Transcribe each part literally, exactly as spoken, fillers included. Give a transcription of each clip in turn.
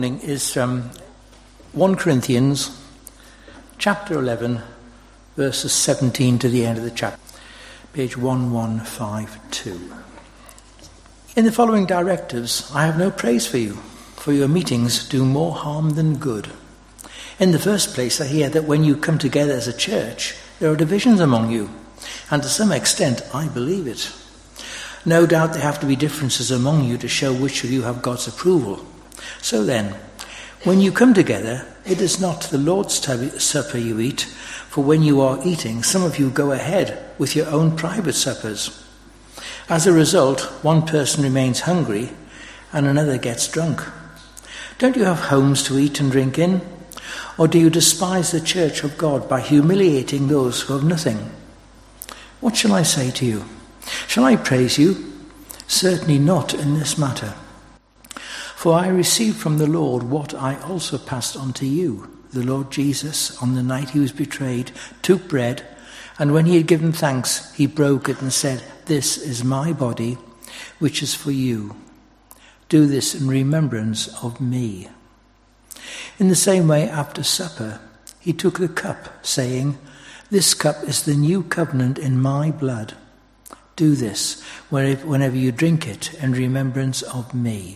Is from First Corinthians chapter eleven, verses seventeen to the end of the chapter, page eleven fifty-two. In the following directives, I have no praise for you, for your meetings do more harm than good. In the first place, I hear that when you come together as a church, there are divisions among you, and to some extent, I believe it. No doubt there have to be differences among you to show which of you have God's approval. So then, when you come together, it is not the Lord's supper you eat, for when you are eating, some of you go ahead with your own private suppers. As a result, one person remains hungry and another gets drunk. Don't you have homes to eat and drink in? Or do you despise the church of God by humiliating those who have nothing? What shall I say to you? Shall I praise you? Certainly not in this matter. For I received from the Lord what I also passed on to you. The Lord Jesus, on the night he was betrayed, took bread, and when he had given thanks, he broke it and said, "This is my body, which is for you. Do this in remembrance of me." In the same way, after supper, he took the cup, saying, "This cup is the new covenant in my blood. Do this whenever you drink it in remembrance of me.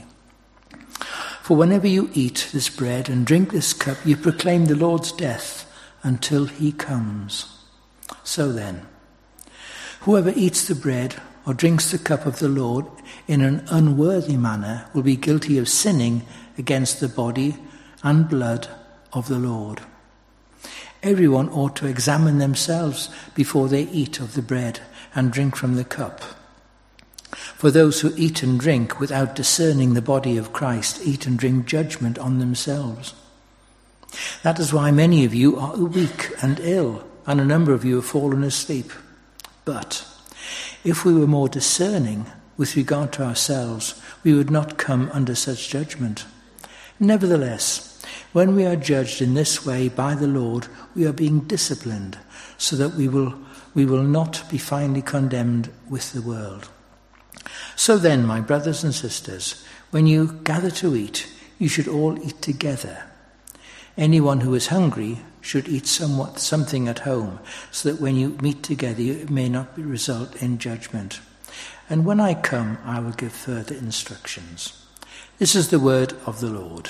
For whenever you eat this bread and drink this cup, you proclaim the Lord's death until he comes. So then, whoever eats the bread or drinks the cup of the Lord in an unworthy manner will be guilty of sinning against the body and blood of the Lord. Everyone ought to examine themselves before they eat of the bread and drink from the cup. For those who eat and drink without discerning the body of Christ eat and drink judgment on themselves. That is why many of you are weak and ill, and a number of you have fallen asleep. But if we were more discerning with regard to ourselves, we would not come under such judgment. Nevertheless, when we are judged in this way by the Lord, we are being disciplined, so that we will, we will not be finally condemned with the world. So then, my brothers and sisters, when you gather to eat, you should all eat together. Anyone who is hungry should eat somewhat something at home, so that when you meet together, it may not result in judgment. And when I come, I will give further instructions. This is the word of the Lord.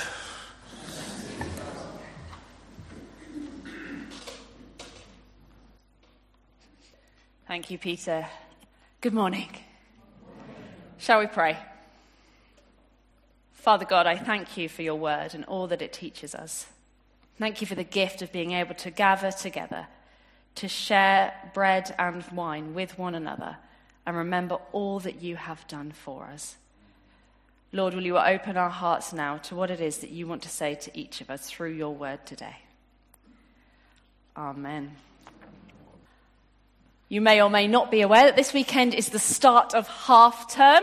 Thank you, Peter. Good morning. Shall we pray? Father God, I thank you for your word and all that it teaches us. Thank you for the gift of being able to gather together, to share bread and wine with one another, and remember all that you have done for us. Lord, will you open our hearts now to what it is that you want to say to each of us through your word today. Amen. You may or may not be aware that this weekend is the start of half term.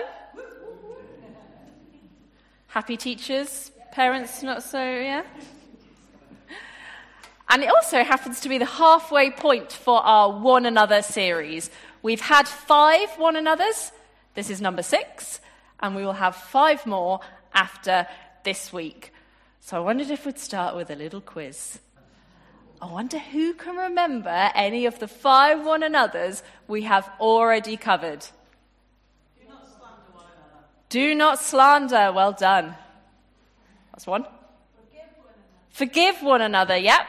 Happy teachers, parents not so, yeah? And it also happens to be the halfway point for our One Another series. We've had five One Another's. This is number six. And we will have five more after this week. So I wondered if we'd start with a little quiz. I wonder who can remember any of the five one another's we have already covered. Do not slander one another. Do not slander. Well done. That's one. Forgive one another. Forgive one another. Yep.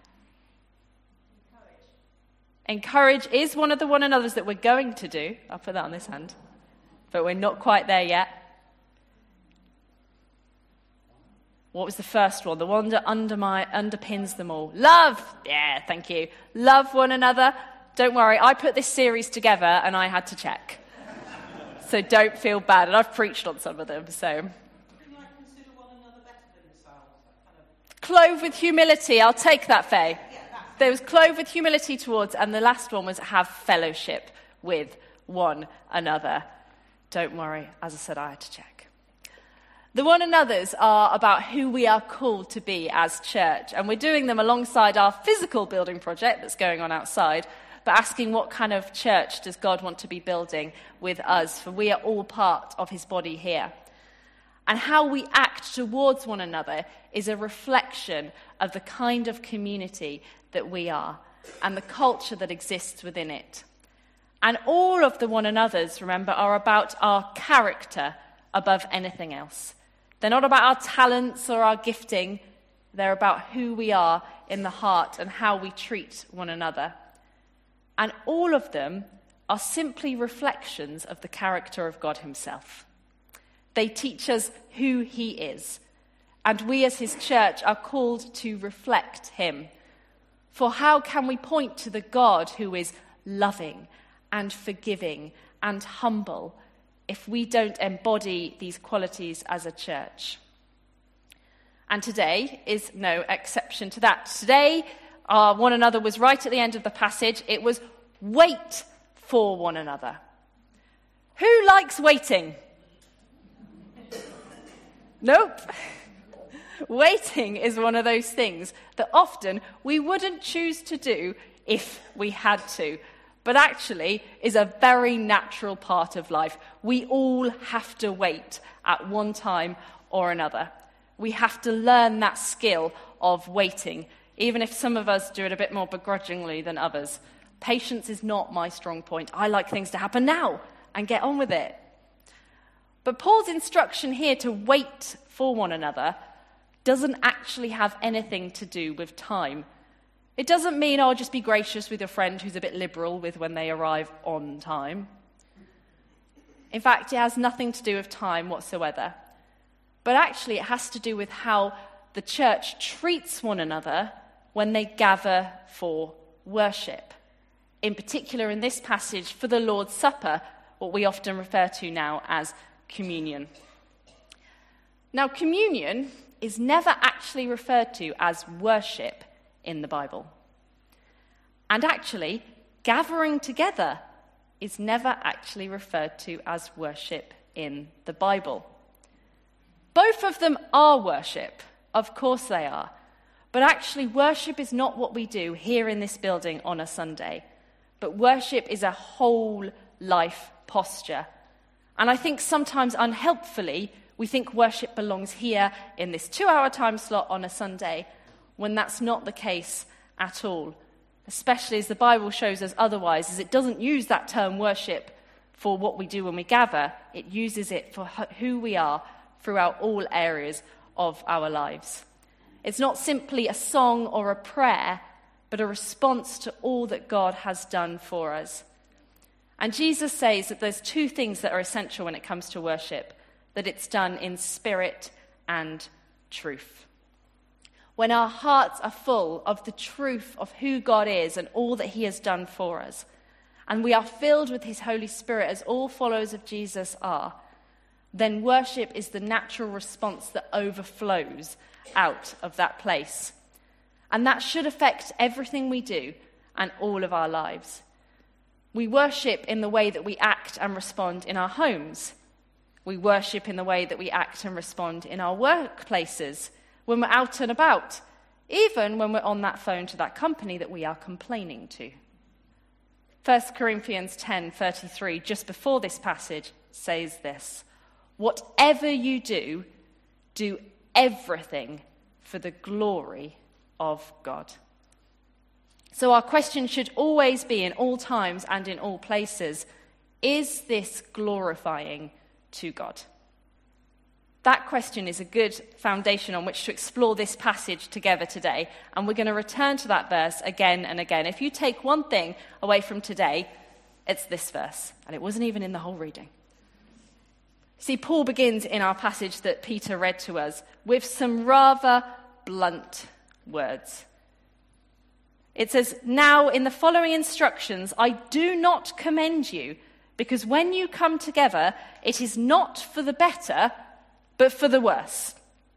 Encourage. Encourage is one of the one another's that we're going to do. I'll put that on this hand. But we're not quite there yet. What was the first one? The one that under my, underpins them all. Love. Yeah, thank you. Love one another. Don't worry, I put this series together and I had to check. So don't feel bad. And I've preached on some of them, so. Can you like consider one another better than yourselves? Kind of... Clothe with humility. I'll take that, Faye. Yeah, that's... There was clothe with humility towards, and the last one was have fellowship with one another. Don't worry, as I said, I had to check. The one another's are about who we are called to be as church, and we're doing them alongside our physical building project that's going on outside, but asking what kind of church does God want to be building with us, for we are all part of his body here. And how we act towards one another is a reflection of the kind of community that we are and the culture that exists within it. And all of the one another's, remember, are about our character above anything else. They're not about our talents or our gifting. They're about who we are in the heart and how we treat one another. And all of them are simply reflections of the character of God himself. They teach us who he is. And we as his church are called to reflect him. For how can we point to the God who is loving and forgiving and humble if we don't embody these qualities as a church? And today is no exception to that. Today, our one another was right at the end of the passage. It was wait for one another. Who likes waiting? Nope. Waiting is one of those things that often we wouldn't choose to do if we had to, but actually is a very natural part of life. We all have to wait at one time or another. We have to learn that skill of waiting, even if some of us do it a bit more begrudgingly than others. Patience is not my strong point. I like things to happen now and get on with it. But Paul's instruction here to wait for one another doesn't actually have anything to do with time. It doesn't mean, oh, just be gracious with your friend who's a bit liberal with when they arrive on time. In fact, it has nothing to do with time whatsoever. But actually, it has to do with how the church treats one another when they gather for worship. In particular, in this passage, for the Lord's Supper, what we often refer to now as communion. Now, communion is never actually referred to as worship in the Bible. And actually, gathering together is never actually referred to as worship in the Bible. Both of them are worship. Of course they are. But actually, worship is not what we do here in this building on a Sunday. But worship is a whole life posture. And I think sometimes unhelpfully, we think worship belongs here in this two-hour time slot on a Sunday, when that's not the case at all. Especially as the Bible shows us otherwise, as it doesn't use that term worship for what we do when we gather. It uses it for who we are throughout all areas of our lives. It's not simply a song or a prayer, but a response to all that God has done for us. And Jesus says that there's two things that are essential when it comes to worship, that it's done in spirit and truth. When our hearts are full of the truth of who God is and all that he has done for us, and we are filled with his Holy Spirit as all followers of Jesus are, then worship is the natural response that overflows out of that place. And that should affect everything we do and all of our lives. We worship in the way that we act and respond in our homes. We worship in the way that we act and respond in our workplaces, when we're out and about, even when we're on that phone to that company that we are complaining to. First Corinthians ten thirty-three, just before this passage, says this: whatever you do, do everything for the glory of God. So our question should always be, in all times and in all places, is this glorifying to God? That question is a good foundation on which to explore this passage together today. And we're going to return to that verse again and again. If you take one thing away from today, it's this verse. And it wasn't even in the whole reading. See, Paul begins in our passage that Peter read to us with some rather blunt words. It says, "Now in the following instructions, I do not commend you, because when you come together, it is not for the better, but for the worse."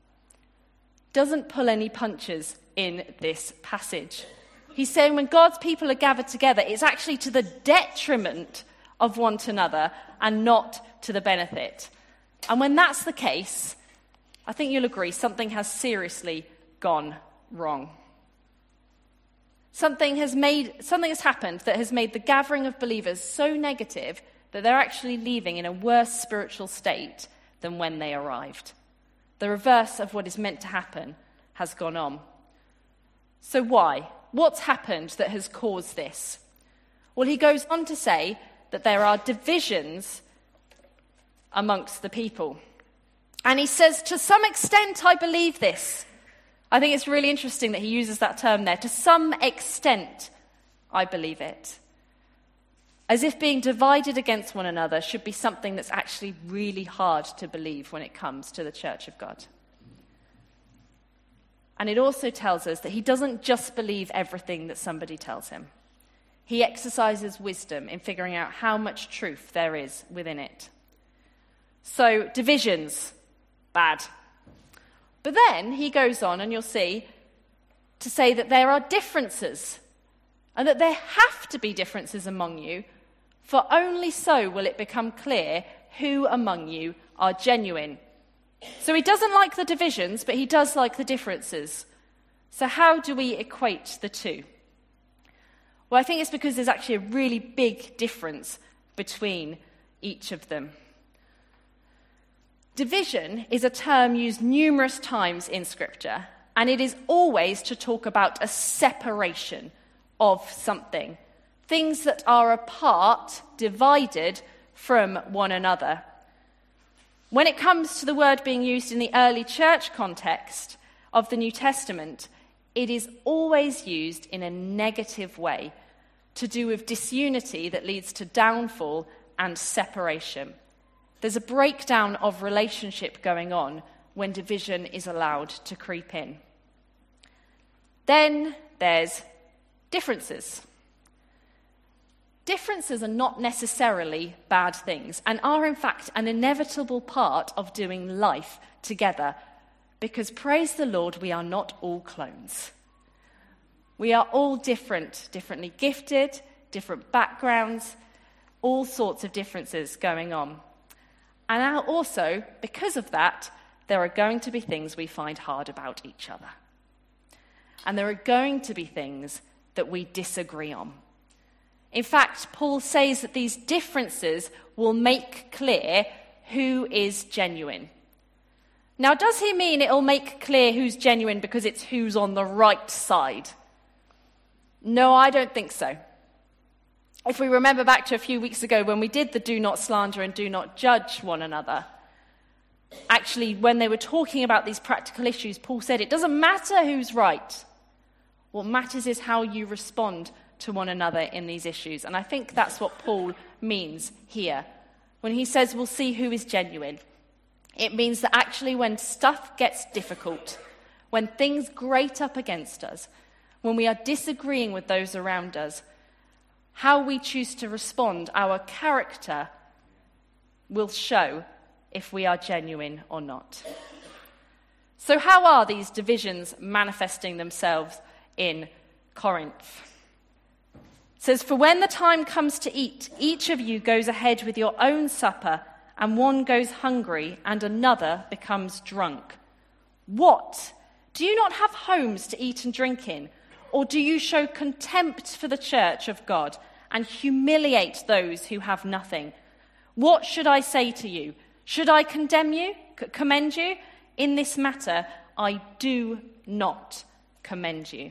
Doesn't pull any punches in this passage. He's saying when God's people are gathered together, it's actually to the detriment of one another and not to the benefit. And when that's the case, I think you'll agree something has seriously gone wrong. Something has made something has happened that has made the gathering of believers so negative that they're actually leaving in a worse spiritual state than when they arrived. The reverse of what is meant to happen has gone on. So why? What's happened that has caused this? Well, he goes on to say that there are divisions amongst the people. And he says, to some extent, I believe this. I think it's really interesting that he uses that term there. To some extent, I believe it. As if being divided against one another should be something that's actually really hard to believe when it comes to the Church of God. And it also tells us that he doesn't just believe everything that somebody tells him. He exercises wisdom in figuring out how much truth there is within it. So, divisions, bad. But then he goes on, and you'll see, to say that there are differences, and that there have to be differences among you, for only so will it become clear who among you are genuine. So he doesn't like the divisions, but he does like the differences. So how do we equate the two? Well, I think it's because there's actually a really big difference between each of them. Division is a term used numerous times in Scripture, and it is always to talk about a separation of something. Things that are apart, divided from one another. When it comes to the word being used in the early church context of the New Testament, it is always used in a negative way, to do with disunity that leads to downfall and separation. There's a breakdown of relationship going on when division is allowed to creep in. Then there's differences. Differences are not necessarily bad things and are in fact an inevitable part of doing life together, because praise the Lord, we are not all clones. We are all different, differently gifted, different backgrounds, all sorts of differences going on. And now also, because of that, there are going to be things we find hard about each other. And there are going to be things that we disagree on. In fact, Paul says that these differences will make clear who is genuine. Now, does he mean it'll make clear who's genuine because it's who's on the right side? No, I don't think so. If we remember back to a few weeks ago when we did the do not slander and do not judge one another, actually, when they were talking about these practical issues, Paul said it doesn't matter who's right. What matters is how you respond to one another in these issues. And I think that's what Paul means here. When he says we'll see who is genuine, it means that actually when stuff gets difficult, when things grate up against us, when we are disagreeing with those around us, how we choose to respond, our character, will show if we are genuine or not. So how are these divisions manifesting themselves in Corinth? It says, for when the time comes to eat, each of you goes ahead with your own supper, and one goes hungry and another becomes drunk. What? Do you not have homes to eat and drink in? Or do you show contempt for the church of God and humiliate those who have nothing? What should I say to you? Should I condemn you, c- commend you? In this matter, I do not commend you.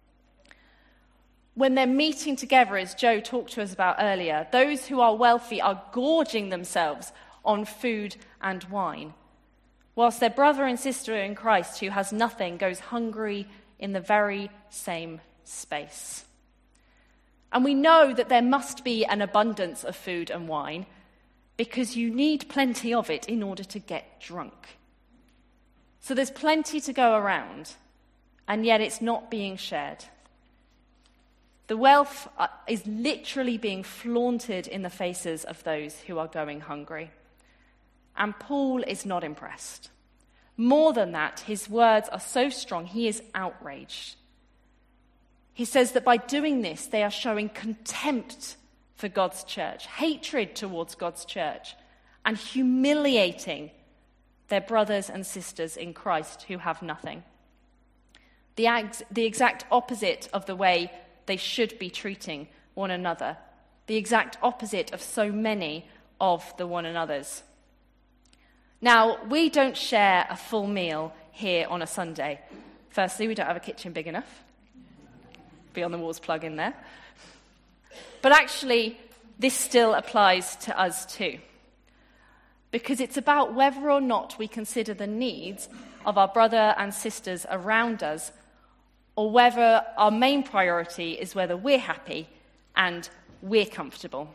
When they're meeting together, as Joe talked to us about earlier, those who are wealthy are gorging themselves on food and wine, whilst their brother and sister in Christ who has nothing goes hungry in the very same space. And we know that there must be an abundance of food and wine because you need plenty of it in order to get drunk. So there's plenty to go around, and yet it's not being shared. The wealth is literally being flaunted in the faces of those who are going hungry. And Paul is not impressed. More than that, his words are so strong, he is outraged. He says that by doing this, they are showing contempt for God's church, hatred towards God's church, and humiliating their brothers and sisters in Christ who have nothing. The, ex- the exact opposite of the way they should be treating one another. The exact opposite of so many of the one another's. Now, we don't share a full meal here on a Sunday. Firstly, we don't have a kitchen big enough. Be on the walls plug in there. But actually, this still applies to us too. Because it's about whether or not we consider the needs of our brother and sisters around us, or whether our main priority is whether we're happy and we're comfortable.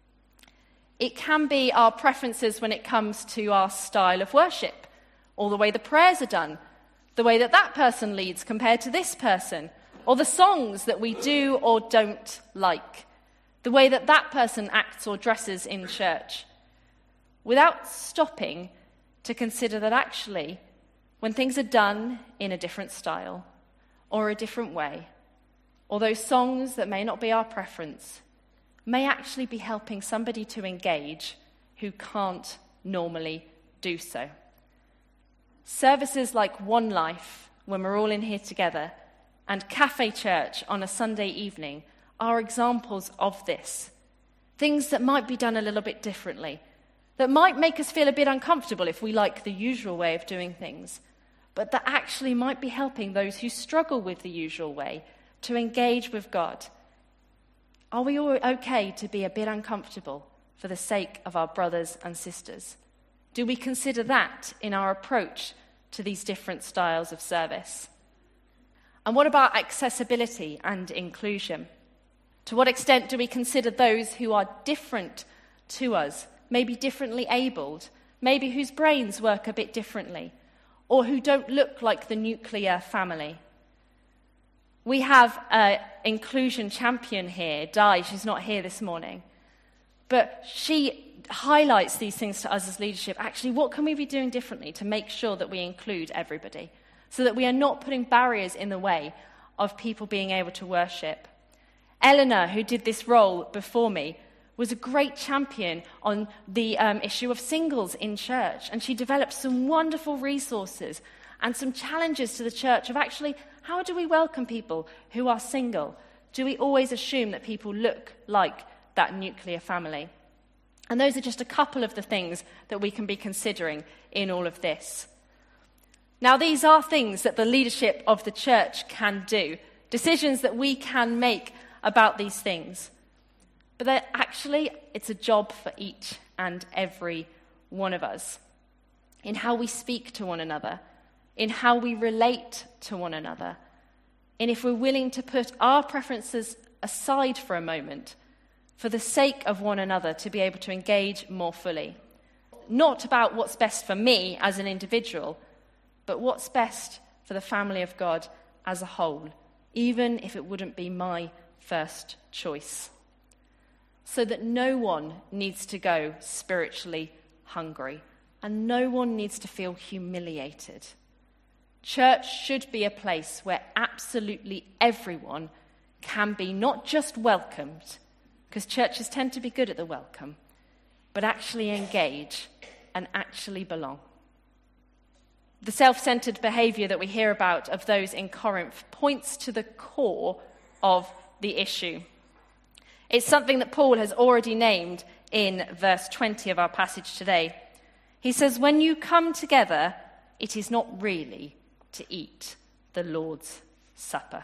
It can be our preferences when it comes to our style of worship, or the way the prayers are done, the way that that person leads compared to this person, or the songs that we do or don't like, the way that that person acts or dresses in church, without stopping to consider that actually, when things are done in a different style or a different way, or those songs that may not be our preference, may actually be helping somebody to engage who can't normally do so. Services like One Life, when we're all in here together, and Cafe Church on a Sunday evening are examples of this. Things that might be done a little bit differently, that might make us feel a bit uncomfortable if we like the usual way of doing things, but that actually might be helping those who struggle with the usual way to engage with God. Are we all okay to be a bit uncomfortable for the sake of our brothers and sisters? Do we consider that in our approach to these different styles of service? And what about accessibility and inclusion? To what extent do we consider those who are different to us, maybe differently abled, maybe whose brains work a bit differently, or who don't look like the nuclear family? We have an inclusion champion here, Di. She's not here this morning. But she highlights these things to us as leadership. Actually, what can we be doing differently to make sure that we include everybody, so that we are not putting barriers in the way of people being able to worship? Eleanor, who did this role before me, was a great champion on the um, issue of singles in church, and she developed some wonderful resources and some challenges to the church of actually, how do we welcome people who are single? Do we always assume that people look like that nuclear family? And those are just a couple of the things that we can be considering in all of this. Now, these are things that the leadership of the church can do, decisions that we can make about these things. But that actually, it's a job for each and every one of us in how we speak to one another, in how we relate to one another, and if we're willing to put our preferences aside for a moment for the sake of one another to be able to engage more fully. Not about what's best for me as an individual, but what's best for the family of God as a whole, even if it wouldn't be my first choice. So that no one needs to go spiritually hungry, and no one needs to feel humiliated. Church should be a place where absolutely everyone can be not just welcomed, because churches tend to be good at the welcome, but actually engage and actually belong. The self-centered behavior that we hear about of those in Corinth points to the core of the issue. It's something that Paul has already named in verse twenty of our passage today. He says, when you come together, it is not really to eat the Lord's Supper.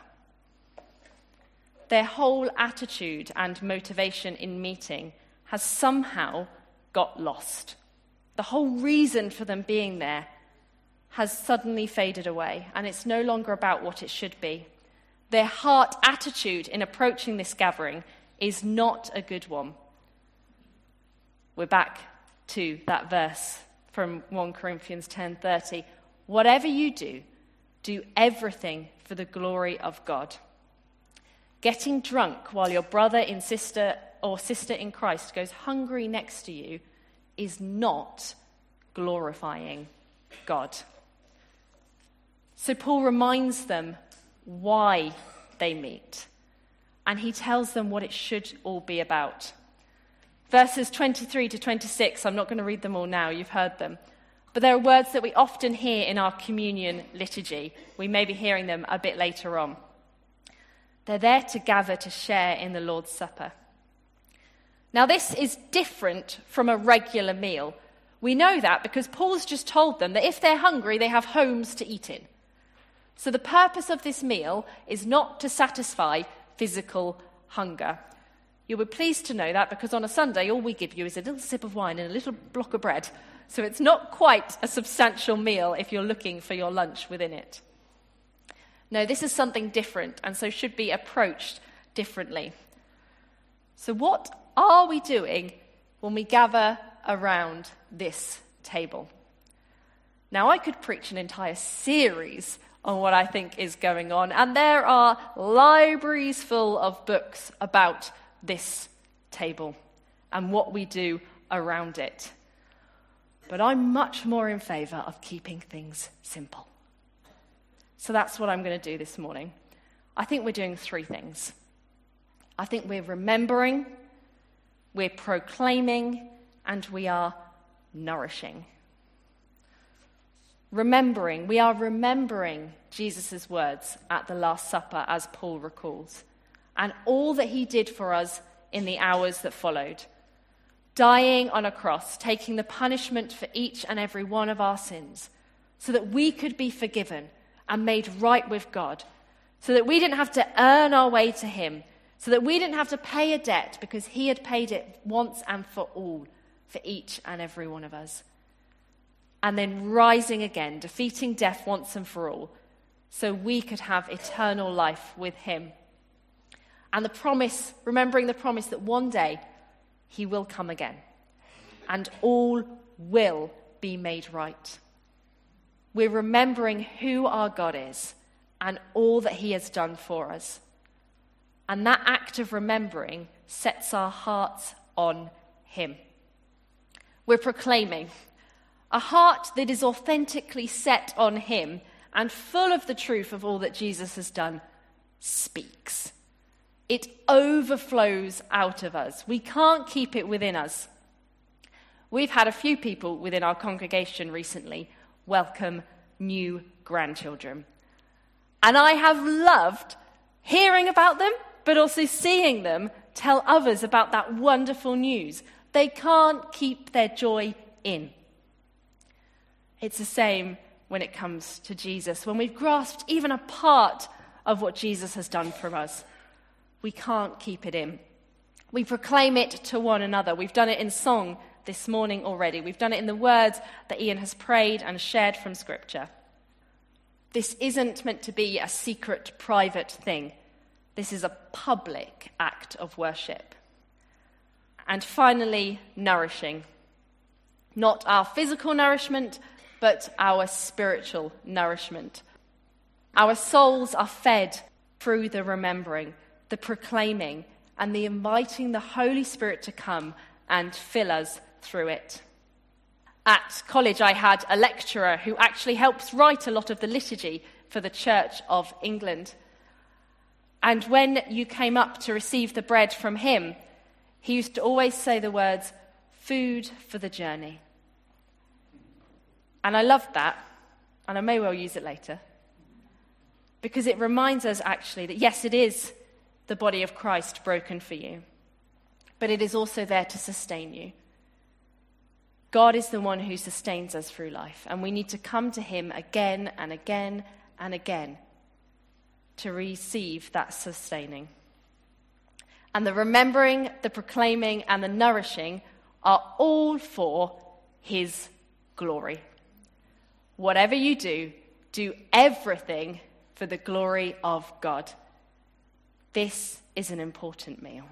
Their whole attitude and motivation in meeting has somehow got lost. The whole reason for them being there has suddenly faded away, and it's no longer about what it should be. Their heart attitude in approaching this gathering is not a good one. We're back to that verse from First Corinthians ten thirty. Whatever you do, do everything for the glory of God. Getting drunk while your brother in sister or sister in Christ goes hungry next to you is not glorifying God. So Paul reminds them why they meet, and he tells them what it should all be about. Verses twenty-three to twenty-six, I'm not going to read them all now, you've heard them. But there are words that we often hear in our communion liturgy. We may be hearing them a bit later on. They're there to gather to share in the Lord's Supper. Now, this is different from a regular meal, We know that because Paul's just told them that if they're hungry, they have homes to eat in. So the purpose of this meal is not to satisfy physical hunger. You'll be pleased to know that because on a Sunday, all we give you is a little sip of wine and a little block of bread. So it's not quite a substantial meal if you're looking for your lunch within it. No, this is something different and so should be approached differently. So what are we doing when we gather around this table? Now, I could preach an entire series on what I think is going on, and there are libraries full of books about this table and what we do around it. But I'm much more in favour of keeping things simple. So that's what I'm going to do this morning. I think we're doing three things. I think we're remembering, we're proclaiming, and we are nourishing. Remembering, we are remembering Jesus' words at the Last Supper, as Paul recalls, and all that he did for us in the hours that followed, dying on a cross, taking the punishment for each and every one of our sins, so that we could be forgiven and made right with God, so that we didn't have to earn our way to him, so that we didn't have to pay a debt because he had paid it once and for all for each and every one of us. And then rising again, defeating death once and for all, so we could have eternal life with him. And the promise, remembering the promise that one day he will come again, and all will be made right. We're remembering who our God is and all that he has done for us. And that act of remembering sets our hearts on him. We're proclaiming a heart that is authentically set on him and full of the truth of all that Jesus has done speaks. It overflows out of us. We can't keep it within us. We've had a few people within our congregation recently welcome new grandchildren. And I have loved hearing about them, but also seeing them tell others about that wonderful news. They can't keep their joy in. It's the same when it comes to Jesus. When we've grasped even a part of what Jesus has done for us, we can't keep it in. We proclaim it to one another. We've done it in song this morning already. We've done it in the words that Ian has prayed and shared from Scripture. This isn't meant to be a secret, private thing. This is a public act of worship. And finally, nourishing. Not our physical nourishment, but our spiritual nourishment. Our souls are fed through the remembering, the proclaiming, and the inviting the Holy Spirit to come and fill us through it. At college, I had a lecturer who actually helps write a lot of the liturgy for the Church of England. And when you came up to receive the bread from him, he used to always say the words, "Food for the journey." And I loved that, and I may well use it later, because it reminds us actually that yes, it is the body of Christ broken for you, but it is also there to sustain you. God is the one who sustains us through life, and we need to come to him again and again and again to receive that sustaining. And the remembering, the proclaiming, and the nourishing are all for his glory. Whatever you do, do everything for the glory of God. This is an important meal.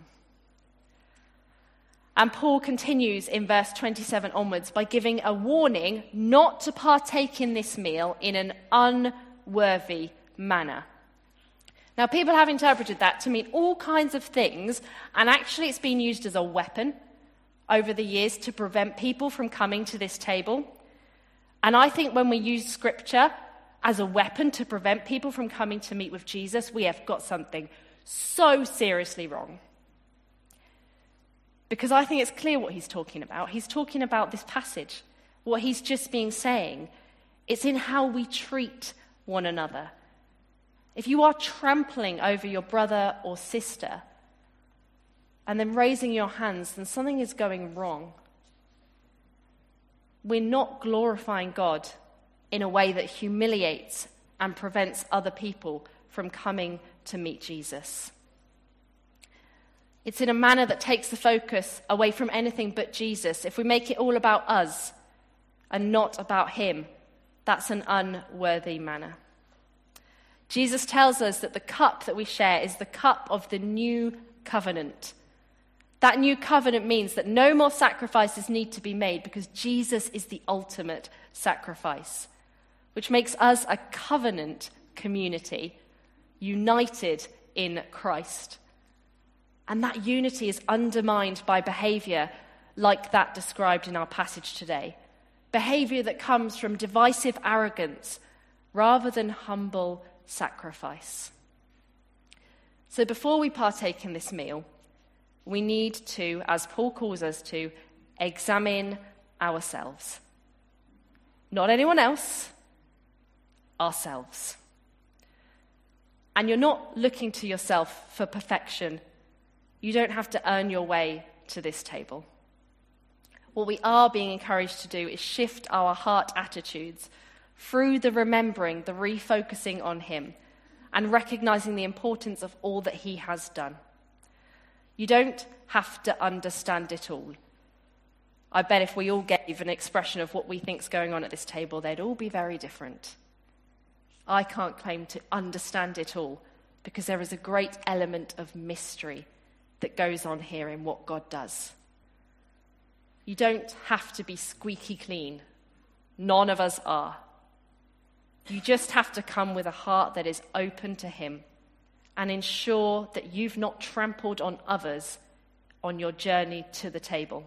And Paul continues in verse twenty-seven onwards by giving a warning not to partake in this meal in an unworthy manner. Now, people have interpreted that to mean all kinds of things, and actually it's been used as a weapon over the years to prevent people from coming to this table. And I think when we use Scripture as a weapon to prevent people from coming to meet with Jesus, we have got something so seriously wrong. Because I think it's clear what he's talking about. He's talking about this passage, what he's just been saying. It's in how we treat one another. If you are trampling over your brother or sister and then raising your hands, then something is going wrong. we're not glorifying God in a way that humiliates and prevents other people from coming to meet Jesus. It's in a manner that takes the focus away from anything but Jesus. If we make it all about us and not about him, that's an unworthy manner. Jesus tells us that the cup that we share is the cup of the new covenant. That new covenant means that no more sacrifices need to be made because Jesus is the ultimate sacrifice, which makes us a covenant community united in Christ. And that unity is undermined by behavior like that described in our passage today. Behavior that comes from divisive arrogance rather than humble sacrifice. So before we partake in this meal, we need to, as Paul calls us to, examine ourselves. Not anyone else, ourselves. And you're not looking to yourself for perfection. You don't have to earn your way to this table. What we are being encouraged to do is shift our heart attitudes through the remembering, the refocusing on him, and recognizing the importance of all that he has done. You don't have to understand it all. I bet if we all gave an expression of what we think's going on at this table, they'd all be very different. I can't claim to understand it all because there is a great element of mystery that goes on here in what God does. You don't have to be squeaky clean. None of us are. You just have to come with a heart that is open to him and ensure that you've not trampled on others on your journey to the table.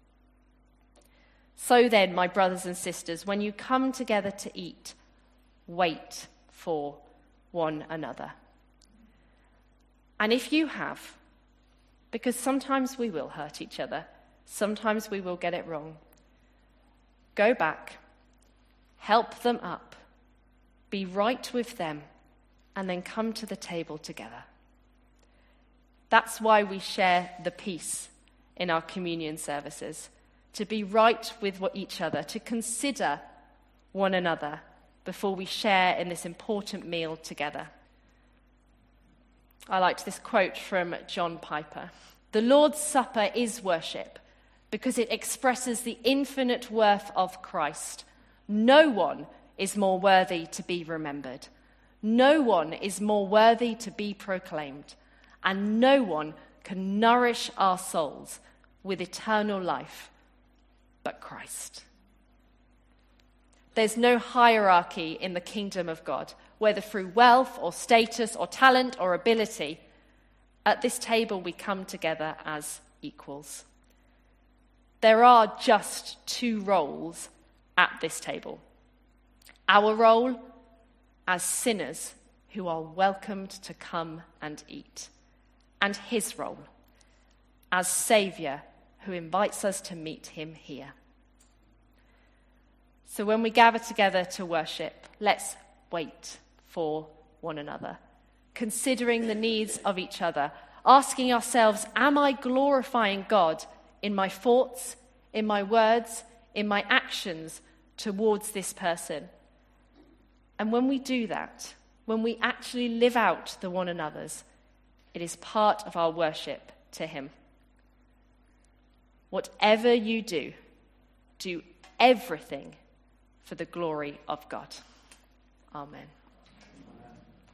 So then, my brothers and sisters, when you come together to eat, wait for one another. And if you have, because sometimes we will hurt each other, sometimes we will get it wrong, go back, help them up, be right with them, and then come to the table together. That's why we share the peace in our communion services, to be right with each other, to consider one another before we share in this important meal together. I liked this quote from John Piper. The Lord's Supper is worship because it expresses the infinite worth of Christ. No one is more worthy to be remembered. No one is more worthy to be proclaimed. And no one can nourish our souls with eternal life but Christ. There's no hierarchy in the kingdom of God, whether through wealth or status or talent or ability. At this table, we come together as equals. There are just two roles at this table. Our role as sinners who are welcomed to come and eat, and his role as Saviour who invites us to meet him here. So when we gather together to worship, let's wait for one another, considering the needs of each other, asking ourselves, am I glorifying God in my thoughts, in my words, in my actions towards this person? And when we do that, when we actually live out the one another's, it is part of our worship to him. Whatever you do, do everything for the glory of God. Amen.